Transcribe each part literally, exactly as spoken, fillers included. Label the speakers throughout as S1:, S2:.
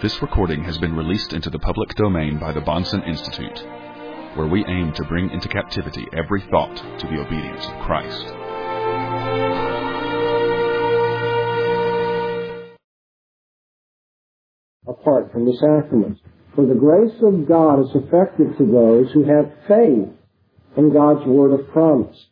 S1: This recording has been released into the public domain by the Bahnsen Institute, where we aim to bring into captivity every thought to the obedience of Christ.
S2: Apart from the sacraments. For the grace of God is effective to those who have faith in God's word of promise.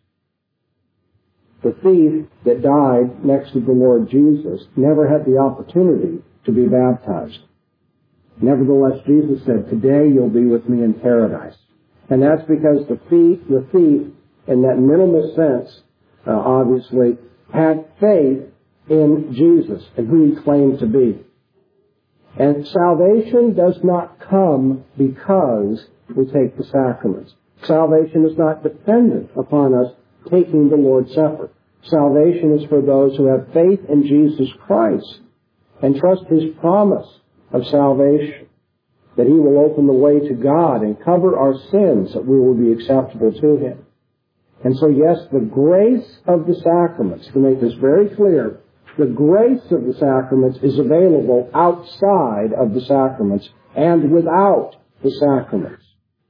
S2: The thief that died next to the Lord Jesus never had the opportunity to be baptized. Nevertheless, Jesus said, "Today you'll be with me in paradise." And that's because the thief, the thief in that minimal sense, uh, obviously, had faith in Jesus and who he claimed to be. And salvation does not come because we take the sacraments. Salvation is not dependent upon us taking the Lord's Supper. Salvation is for those who have faith in Jesus Christ and trust His promise of salvation, that He will open the way to God and cover our sins, that we will be acceptable to Him. And so, yes, the grace of the sacraments, to make this very clear, the grace of the sacraments is available outside of the sacraments and without the sacraments.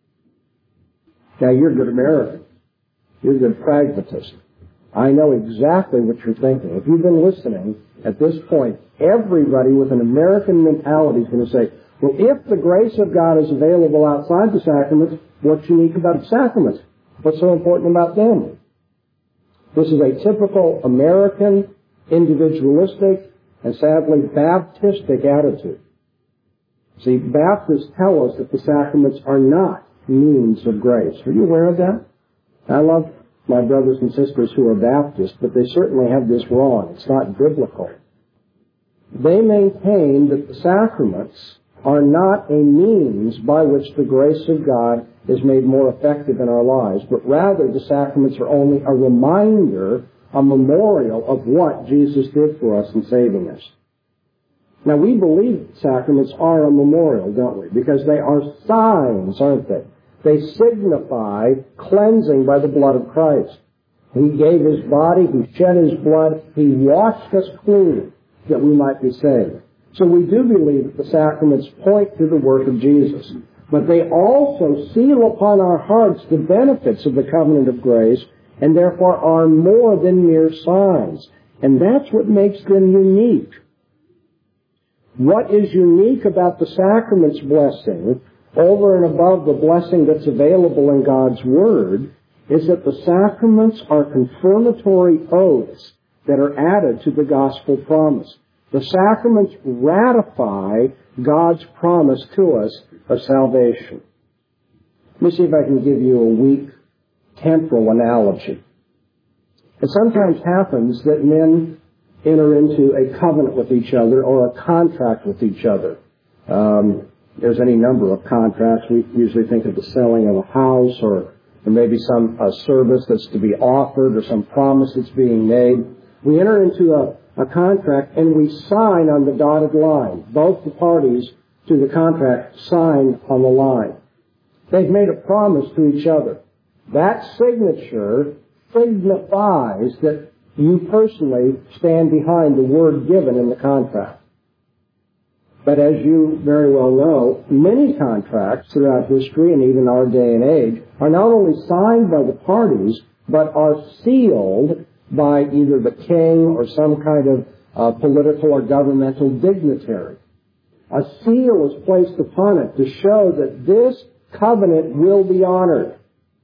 S2: Now, you're a good American. You're a good pragmatist. I know exactly what you're thinking. If you've been listening at this point, everybody with an American mentality is going to say, well, if the grace of God is available outside the sacraments, what's unique about the sacraments? What's so important about them? This is a typical American, individualistic, and sadly Baptistic attitude. See, Baptists tell us that the sacraments are not means of grace. Are you aware of that? I love my brothers and sisters who are Baptists, but they certainly have this wrong. It's not biblical. They maintain that the sacraments are not a means by which the grace of God is made more effective in our lives, but rather the sacraments are only a reminder, a memorial of what Jesus did for us in saving us. Now, we believe sacraments are a memorial, don't we? Because they are signs, aren't they? They signify cleansing by the blood of Christ. He gave His body, He shed His blood, He washed us clean that we might be saved. So we do believe that the sacraments point to the work of Jesus. But they also seal upon our hearts the benefits of the covenant of grace, and therefore are more than mere signs. And that's what makes them unique. What is unique about the sacrament's blessing, over and above the blessing that's available in God's Word, is that the sacraments are confirmatory oaths that are added to the gospel promise. The sacraments ratify God's promise to us of salvation. Let me see if I can give you a weak temporal analogy. It sometimes happens that men enter into a covenant with each other or a contract with each other. Um, there's any number of contracts. We usually think of the selling of a house, or, or maybe some uh, service that's to be offered, or some promise that's being made. We enter into a, a contract and we sign on the dotted line. Both the parties to the contract sign on the line. They've made a promise to each other. That signature signifies that you personally stand behind the word given in the contract. But as you very well know, many contracts throughout history and even our day and age are not only signed by the parties, but are sealed by either the king or some kind of uh, political or governmental dignitary. A seal is placed upon it to show that this covenant will be honored.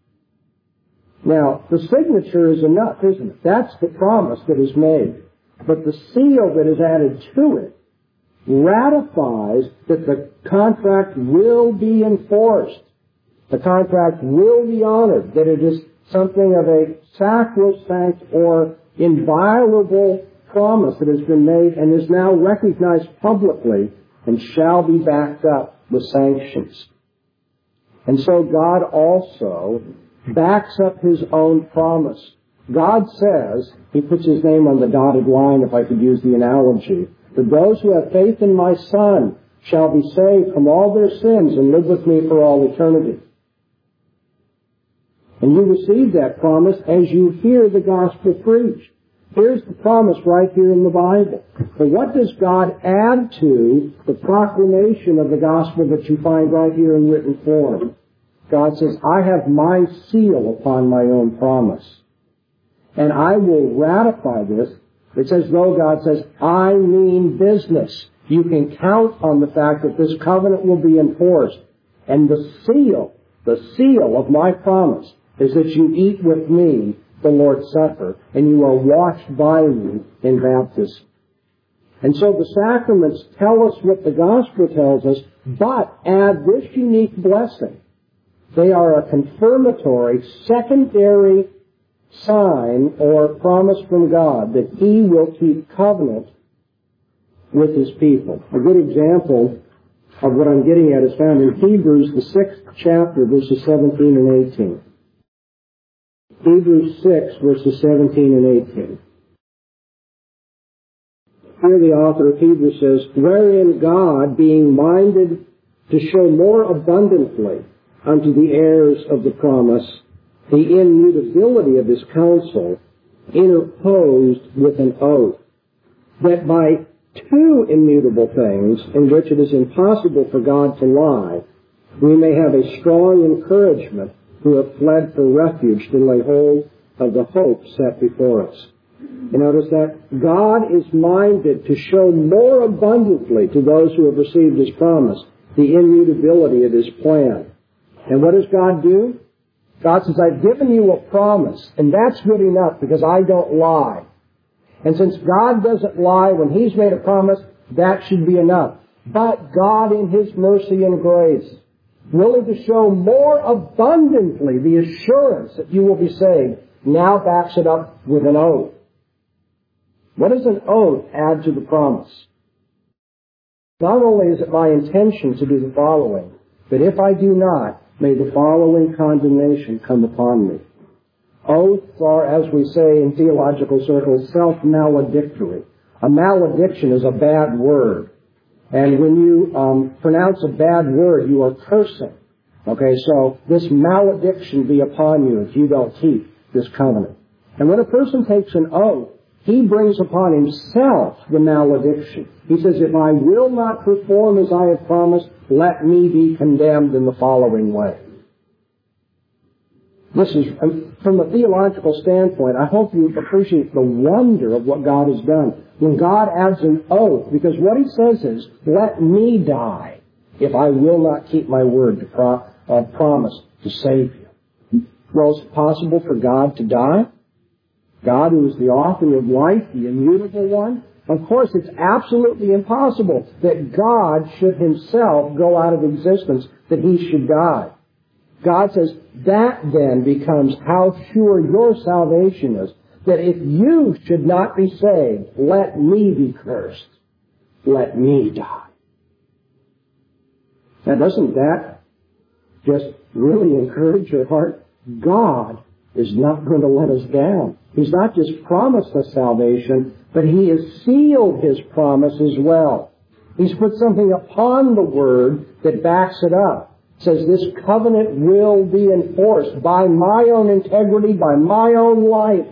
S2: Now, the signature is enough, isn't it? That's the promise that is made. But the seal that is added to it ratifies that the contract will be enforced. The contract will be honored, that it is something of a sacrosanct or inviolable promise that has been made and is now recognized publicly and shall be backed up with sanctions. And so God also backs up His own promise. God says, He puts His name on the dotted line, if I could use the analogy, that those who have faith in my Son shall be saved from all their sins and live with me for all eternity. And you receive that promise as you hear the gospel preached. Here's the promise right here in the Bible. But what does God add to the proclamation of the gospel that you find right here in written form? God says, I have my seal upon my own promise. And I will ratify this. It's as though God says, I mean business. You can count on the fact that this covenant will be enforced. And the seal, the seal of my promise is that you eat with me the Lord's Supper, and you are washed by me in baptism. And so the sacraments tell us what the gospel tells us, but add this unique blessing. They are a confirmatory, secondary sign or promise from God that He will keep covenant with His people. A good example of what I'm getting at is found in Hebrews, the sixth chapter, verses seventeen and eighteen. Hebrews six, verses seventeen and eighteen. Here the author of Hebrews says, wherein God, being minded to show more abundantly unto the heirs of the promise the immutability of His counsel, interposed with an oath, that by two immutable things in which it is impossible for God to lie, we may have a strong encouragement who have fled for refuge to lay hold of the hope set before us. You notice that? God is minded to show more abundantly to those who have received His promise the immutability of His plan. And what does God do? God says, I've given you a promise, and that's good enough because I don't lie. And since God doesn't lie when He's made a promise, that should be enough. But God, in His mercy and grace, willing to show more abundantly the assurance that you will be saved, now backs it up with an oath. What does an oath add to the promise? Not only is it my intention to do the following, but if I do not, may the following condemnation come upon me. Oaths are, as we say in theological circles, self-maledictory. A malediction is a bad word. And when you um, pronounce a bad word, you are cursing. Okay, so this malediction be upon you if you don't keep this covenant. And when a person takes an oath, he brings upon himself the malediction. He says, if I will not perform as I have promised, let me be condemned in the following way. This is, from a theological standpoint, I hope you appreciate the wonder of what God has done. When God adds an oath, because what He says is, let me die if I will not keep my word to pro- uh, promise to save you. Well, is it possible for God to die? God, who is the author of life, the immutable one? Of course, it's absolutely impossible that God should Himself go out of existence, that He should die. God says, that then becomes how sure your salvation is, that if you should not be saved, let me be cursed. Let me die. Now, doesn't that just really encourage your heart? God is not going to let us down. He's not just promised us salvation, but He has sealed His promise as well. He's put something upon the Word that backs it up. It says this covenant will be enforced by my own integrity, by my own life.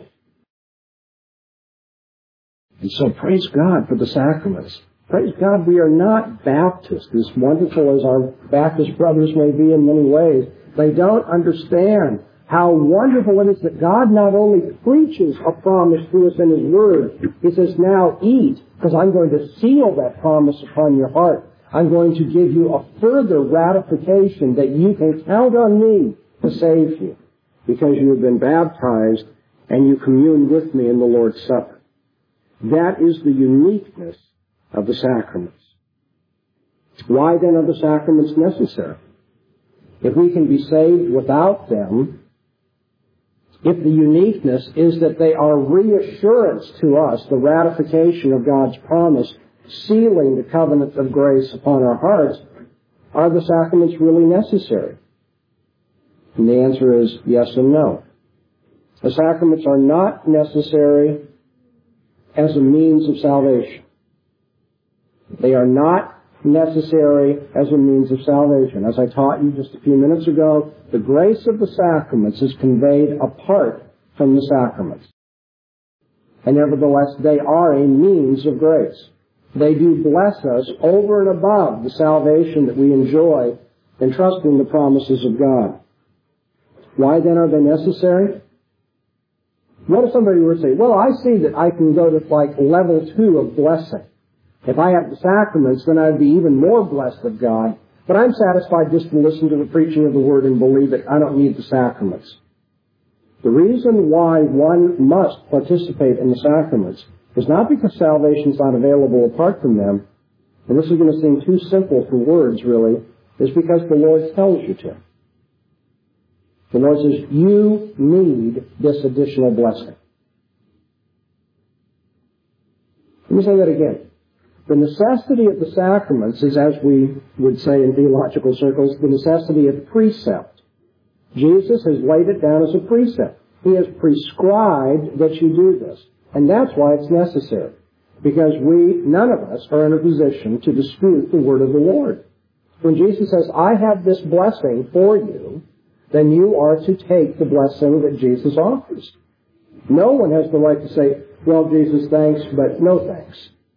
S2: And so praise God for the sacraments. Praise God we are not Baptists, as wonderful as our Baptist brothers may be in many ways. They don't understand how wonderful it is that God not only preaches a promise to us in His Word, He says, now eat, because I'm going to seal that promise upon your heart. I'm going to give you a further ratification that you can count on me to save you, because you have been baptized and you commune with me in the Lord's Supper. That is the uniqueness of the sacraments. Why then are the sacraments necessary? If we can be saved without them, if the uniqueness is that they are reassurance to us, the ratification of God's promise, sealing the covenant of grace upon our hearts, are the sacraments really necessary? And the answer is yes and no. The sacraments are not necessary as a means of salvation. They are not necessary as a means of salvation. As I taught you just a few minutes ago, the grace of the sacraments is conveyed apart from the sacraments. And nevertheless, they are a means of grace. They do bless us over and above the salvation that we enjoy in trusting the promises of God. Why then are they necessary? What if somebody were to say, well, I see that I can go to like level two of blessing. If I have the sacraments, then I'd be even more blessed of God. But I'm satisfied just to listen to the preaching of the Word and believe it. I don't need the sacraments. The reason why one must participate in the sacraments is not because salvation is not available apart from them, and this is going to seem too simple for words, really, is because the Lord tells you to. The Lord says, you need this additional blessing. Let me say that again. The necessity of the sacraments is, as we would say in theological circles, the necessity of precept. Jesus has laid it down as a precept. He has prescribed that you do this. And that's why it's necessary. Because we, none of us, are in a position to dispute the word of the Lord. When Jesus says, I have this blessing for you, then you are to take the blessing that Jesus offers. No one has the right to say, well, Jesus, thanks, but no thanks.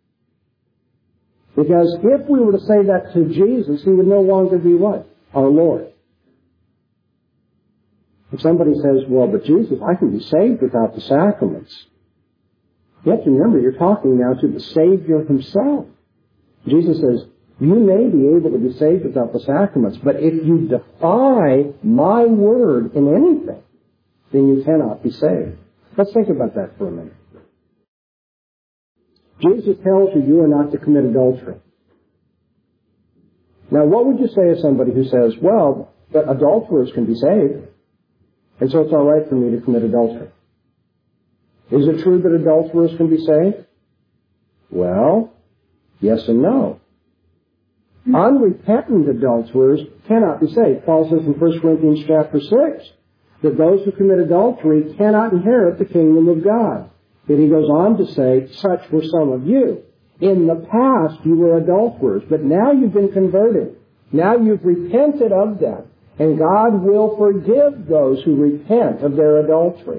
S2: Because if we were to say that to Jesus, he would no longer be what? Our Lord. If somebody says, well, but Jesus, I can be saved without the sacraments. You have to remember, you're talking now to the Savior himself. Jesus says, you may be able to be saved without the sacraments, but if you defy my word in anything, then you cannot be saved. Let's think about that for a minute. Jesus tells you you are not to commit adultery. Now, what would you say to somebody who says, well, but adulterers can be saved, and so it's all right for me to commit adultery? Is it true that adulterers can be saved? Well, yes and no. Unrepentant adulterers cannot be saved. Paul says in First Corinthians chapter six that those who commit adultery cannot inherit the kingdom of God. Then he goes on to say, such were some of you. In the past you were adulterers, but now you've been converted. Now you've repented of them. And God will forgive those who repent of their adultery.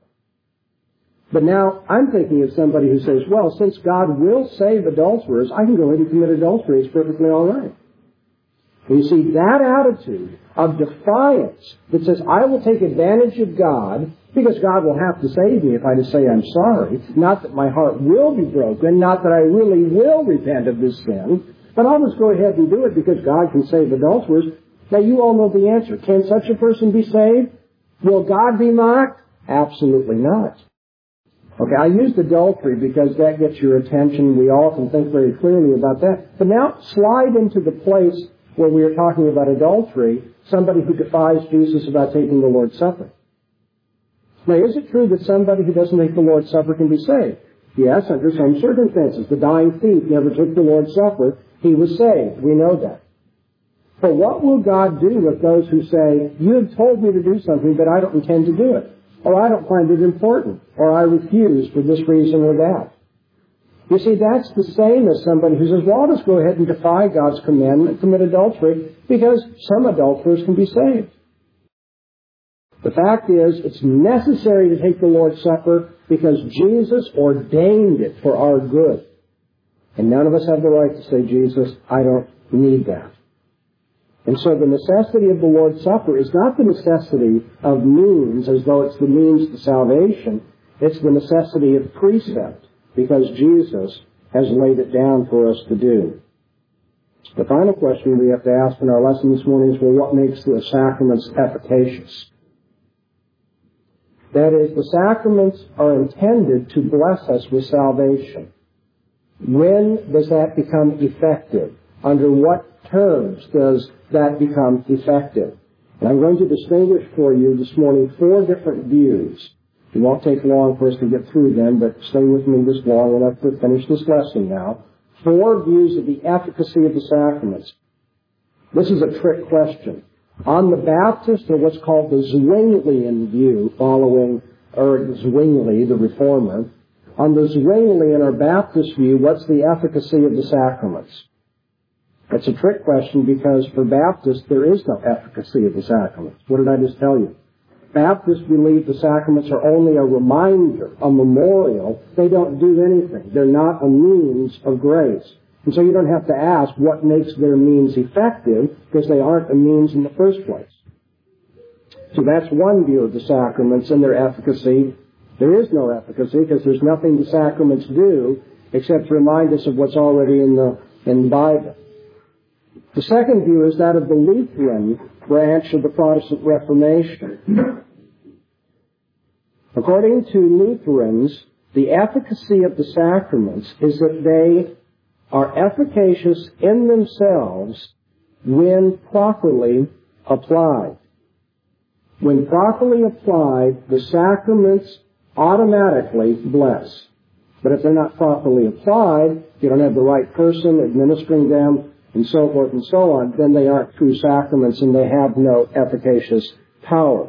S2: But now I'm thinking of somebody who says, well, since God will save adulterers, I can go ahead and commit adultery. It's perfectly all right. And you see, that attitude of defiance that says, I will take advantage of God because God will have to save me if I just say I'm sorry. Not that my heart will be broken, not that I really will repent of this sin, but I'll just go ahead and do it because God can save adulterers. Now, you all know the answer. Can such a person be saved? Will God be mocked? Absolutely not. Okay, I used adultery because that gets your attention. We all can think very clearly about that. But now, slide into the place where we are talking about adultery, somebody who defies Jesus about taking the Lord's Supper. Now, is it true that somebody who doesn't take the Lord's Supper can be saved? Yes, under some circumstances. The dying thief never took the Lord's Supper. He was saved. We know that. But what will God do with those who say, you have told me to do something, but I don't intend to do it? Or I don't find it important, or I refuse for this reason or that. You see, that's the same as somebody who says, well, I'll just go ahead and defy God's commandment and commit adultery because some adulterers can be saved. The fact is, it's necessary to take the Lord's Supper because Jesus ordained it for our good. And none of us have the right to say, Jesus, I don't need that. And so the necessity of the Lord's Supper is not the necessity of means as though it's the means to salvation. It's the necessity of precept because Jesus has laid it down for us to do. The final question we have to ask in our lesson this morning is, well, what makes the sacraments efficacious? That is, the sacraments are intended to bless us with salvation. When does that become effective? Under what terms does that become effective? And I'm going to distinguish for you this morning four different views. It won't take long for us to get through them, but stay with me just long enough to finish this lesson now. Four views of the efficacy of the sacraments. This is a trick question. On the Baptist, or what's called the Zwinglian view, following Ernst Zwingli, the Reformer, on the Zwinglian or Baptist view, what's the efficacy of the sacraments? It's a trick question because for Baptists, there is no efficacy of the sacraments. What did I just tell you? Baptists believe the sacraments are only a reminder, a memorial. They don't do anything. They're not a means of grace. And so you don't have to ask what makes their means effective, because they aren't a means in the first place. So that's one view of the sacraments and their efficacy. There is no efficacy because there's nothing the sacraments do except to remind us of what's already in the, in the Bible. The second view is that of the Lutheran branch of the Protestant Reformation. According to Lutherans, the efficacy of the sacraments is that they are efficacious in themselves when properly applied. When properly applied, the sacraments automatically bless. But if they're not properly applied, you don't have the right person administering them, and so forth and so on, then they aren't true sacraments and they have no efficacious power.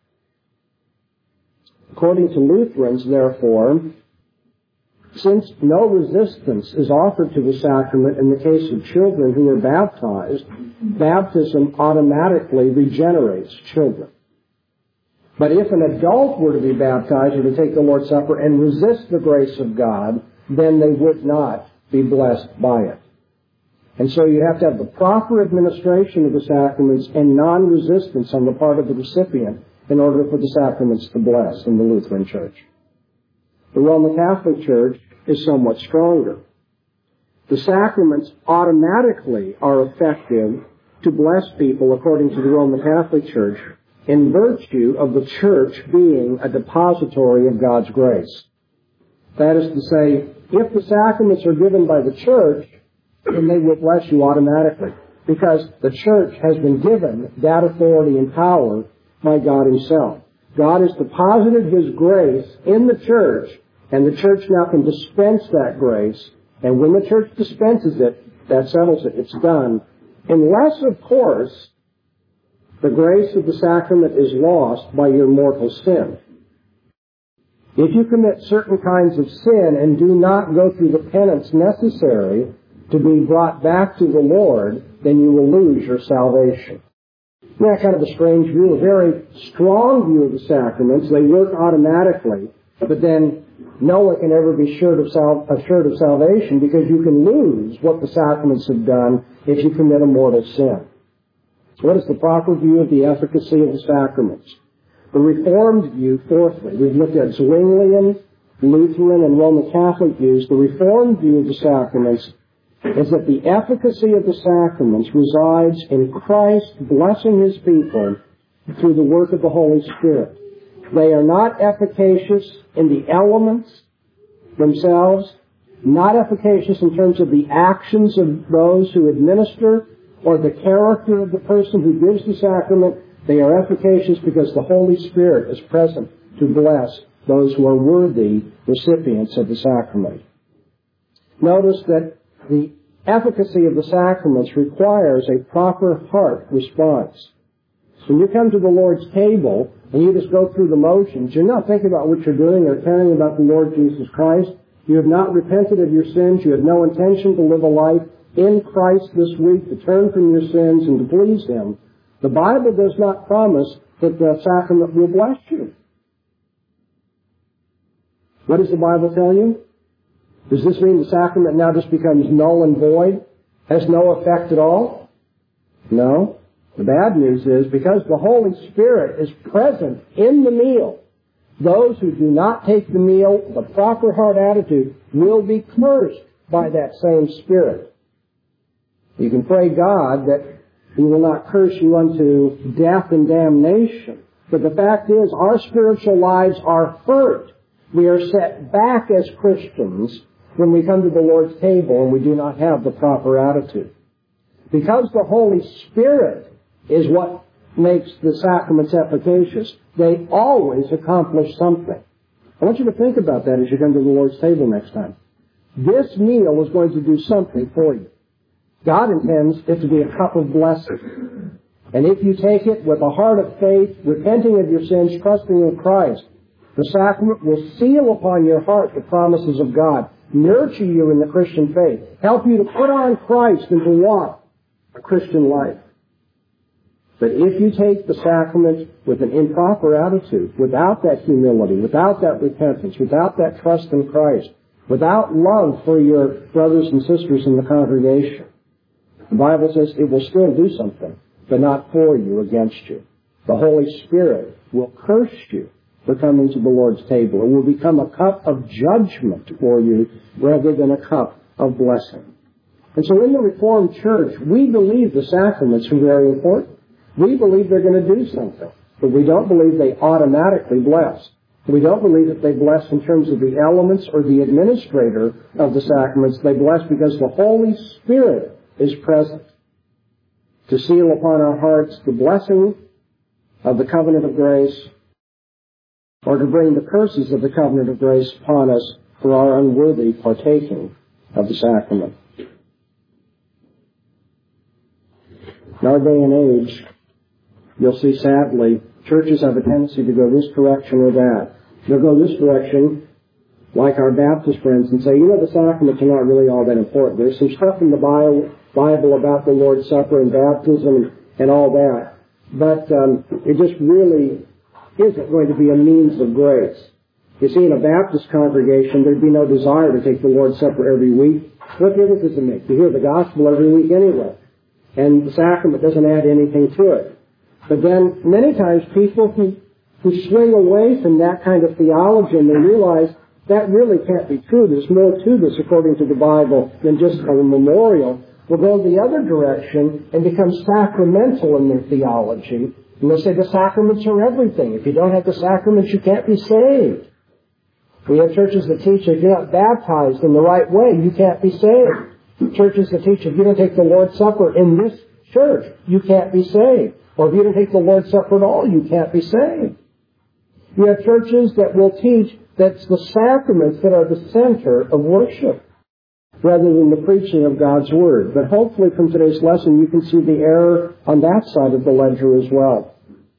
S2: According to Lutherans, therefore, since no resistance is offered to the sacrament in the case of children who are baptized, baptism automatically regenerates children. But if an adult were to be baptized or to take the Lord's Supper and resist the grace of God, then they would not be blessed by it. And so you have to have the proper administration of the sacraments and non-resistance on the part of the recipient in order for the sacraments to bless in the Lutheran Church. The Roman Catholic Church is somewhat stronger. The sacraments automatically are effective to bless people according to the Roman Catholic Church in virtue of the Church being a depository of God's grace. That is to say, if the sacraments are given by the Church, then they will bless you automatically, because the Church has been given that authority and power by God Himself. God has deposited His grace in the Church, and the Church now can dispense that grace, and when the Church dispenses it, that settles it. It's done. Unless, of course, the grace of the sacrament is lost by your mortal sin. If you commit certain kinds of sin and do not go through the penance necessary to be brought back to the Lord, then you will lose your salvation. Isn't that kind of a strange view? A very strong view of the sacraments. They work automatically, but then no one can ever be assured of, sal- assured of salvation, because you can lose what the sacraments have done if you commit a mortal sin. What is the proper view of the efficacy of the sacraments? The Reformed view, fourthly, we've looked at Zwinglian, Lutheran, and Roman Catholic views. The Reformed view of the sacraments is that the efficacy of the sacraments resides in Christ blessing His people through the work of the Holy Spirit. They are not efficacious in the elements themselves, not efficacious in terms of the actions of those who administer or the character of the person who gives the sacrament. They are efficacious because the Holy Spirit is present to bless those who are worthy recipients of the sacrament. Notice that the efficacy of the sacraments requires a proper heart response. When you come to the Lord's table and you just go through the motions, you're not thinking about what you're doing or caring about the Lord Jesus Christ. You have not repented of your sins. You have no intention to live a life in Christ this week, to turn from your sins and to please Him. The Bible does not promise that the sacrament will bless you. What does the Bible tell you? Does this mean the sacrament now just becomes null and void? Has no effect at all? No. The bad news is, because the Holy Spirit is present in the meal, those who do not take the meal, the proper heart attitude, will be cursed by that same Spirit. You can pray God that He will not curse you unto death and damnation. But the fact is, our spiritual lives are hurt. We are set back as Christians when we come to the Lord's table and we do not have the proper attitude. Because the Holy Spirit is what makes the sacraments efficacious, they always accomplish something. I want you to think about that as you come to the Lord's table next time. This meal is going to do something for you. God intends it to be a cup of blessing. And if you take it with a heart of faith, repenting of your sins, trusting in Christ, the sacrament will seal upon your heart the promises of God, nurture you in the Christian faith, help you to put on Christ and to walk a Christian life. But if you take the sacrament with an improper attitude, without that humility, without that repentance, without that trust in Christ, without love for your brothers and sisters in the congregation, the Bible says it will still do something, but not for you, against you. The Holy Spirit will curse you for coming to the Lord's table. It will become a cup of judgment for you rather than a cup of blessing. And so in the Reformed Church, we believe the sacraments are very important. We believe they're going to do something, but we don't believe they automatically bless. We don't believe that they bless in terms of the elements or the administrator of the sacraments. They bless because the Holy Spirit is present to seal upon our hearts the blessing of the covenant of grace, or to bring the curses of the covenant of grace upon us for our unworthy partaking of the sacrament. In our day and age, you'll see, sadly, churches have a tendency to go this direction or that. They'll go this direction, like our Baptist friends, and say, you know, the sacraments are not really all that important. There's some stuff in the Bible about the Lord's Supper and baptism and all that, but um, it just really isn't going to be a means of grace. You see, in a Baptist congregation, there'd be no desire to take the Lord's Supper every week. What difference does it make? You hear the gospel every week anyway, and the sacrament doesn't add anything to it. But then, many times, people who, who swing away from that kind of theology and they realize that really can't be true. There's more to this, according to the Bible, than just a memorial, will go the other direction and become sacramental in their theology. And they'll say the sacraments are everything. If you don't have the sacraments, you can't be saved. We have churches that teach if you're not baptized in the right way, you can't be saved. Churches that teach if you don't take the Lord's Supper in this church, you can't be saved. Or if you don't take the Lord's Supper at all, you can't be saved. You have churches that will teach that it's the sacraments that are the center of worship, rather than the preaching of God's Word. But hopefully from today's lesson you can see the error on that side of the ledger as well.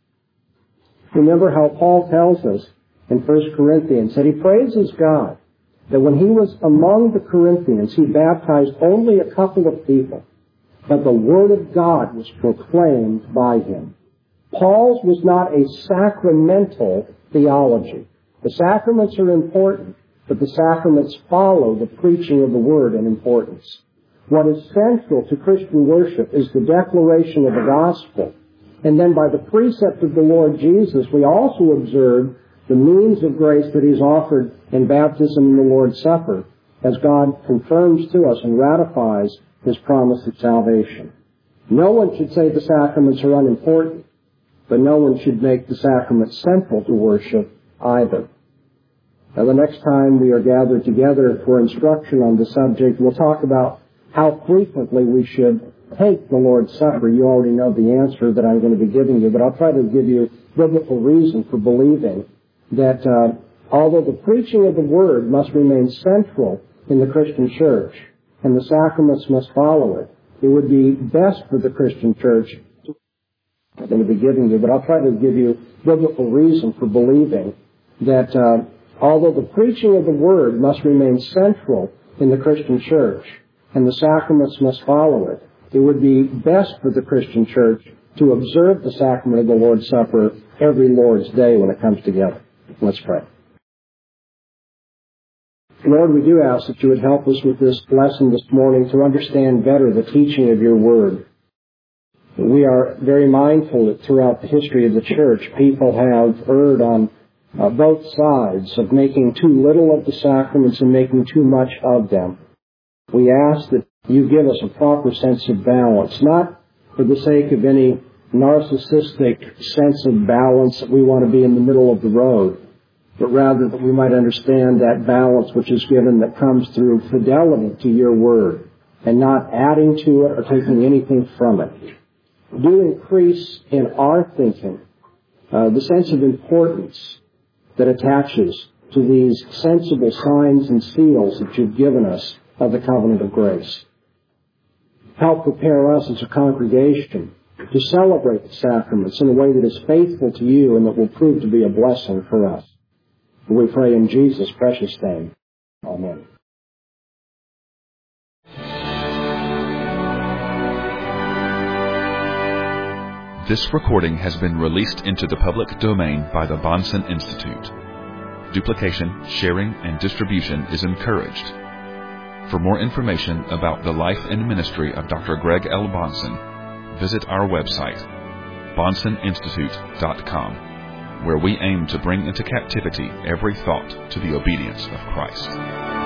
S2: Remember how Paul tells us in First Corinthians that he praises God that when he was among the Corinthians, he baptized only a couple of people, but the Word of God was proclaimed by him. Paul's was not a sacramental theology. The sacraments are important, but the sacraments follow the preaching of the Word in importance. What is central to Christian worship is the declaration of the gospel. And then by the precept of the Lord Jesus, we also observe the means of grace that He's offered in baptism and the Lord's Supper, as God confirms to us and ratifies His promise of salvation. No one should say the sacraments are unimportant, but no one should make the sacraments central to worship either. Now, the next time we are gathered together for instruction on the subject, we'll talk about how frequently we should take the Lord's Supper. You already know the answer that I'm going to be giving you, but I'll try to give you biblical reason for believing that uh, although the preaching of the Word must remain central in the Christian church, and the sacraments must follow it, it would be best for the Christian church to I'm going to be giving you, but I'll try to give you biblical reason for believing that uh, although the preaching of the Word must remain central in the Christian church, and the sacraments must follow it, it would be best for the Christian church to observe the sacrament of the Lord's Supper every Lord's Day when it comes together. Let's pray. Lord, we do ask that you would help us with this lesson this morning to understand better the teaching of your Word. We are very mindful that throughout the history of the church, people have erred on uh, both sides of making too little of the sacraments and making too much of them. We ask that you give us a proper sense of balance, not for the sake of any narcissistic sense of balance that we want to be in the middle of the road, but rather that we might understand that balance which is given that comes through fidelity to your Word and not adding to it or taking anything from it. Do increase in our thinking uh, the sense of importance that attaches to these sensible signs and seals that you've given us of the covenant of grace. Help prepare us as a congregation to celebrate the sacraments in a way that is faithful to you and that will prove to be a blessing for us. We pray in Jesus' precious name. Amen.
S1: This recording has been released into the public domain by the Bahnsen Institute. Duplication, sharing, and distribution is encouraged. For more information about the life and ministry of Doctor Greg L. Bahnsen, visit our website, bahnsen institute dot com, where we aim to bring into captivity every thought to the obedience of Christ.